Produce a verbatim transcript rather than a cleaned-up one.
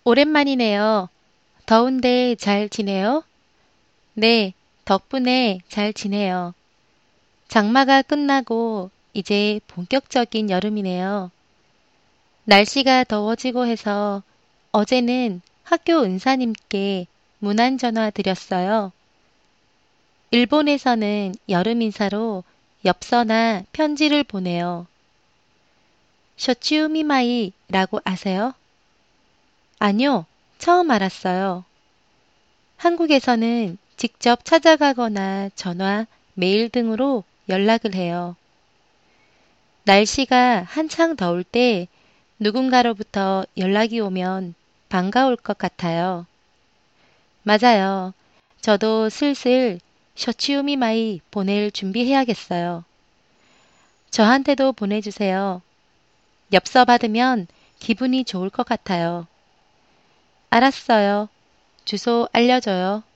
오랜만이네요. 더운데 잘 지내요? 네, 덕분에 잘 지내요. 장마가 끝나고 이제 본격적인 여름이네요. 날씨가 더워지고 해서 어제는 학교 은사님께 문안 전화 드렸어요. 일본에서는 여름 인사로 엽서나 편지를 보내요. 쇼치우미마이라고 아세요? 아니요, 처음 알았어요. 한국에서는 직접 찾아가거나 전화, 메일 등으로 연락을 해요. 날씨가 한창 더울 때 누군가로부터 연락이 오면 반가울 것 같아요. 맞아요. 저도 슬슬 쇼치우미마이 보낼 준비해야겠어요. 저한테도 보내주세요. 엽서 받으면 기분이 좋을 것 같아요. 알았어요. 주소 알려줘요.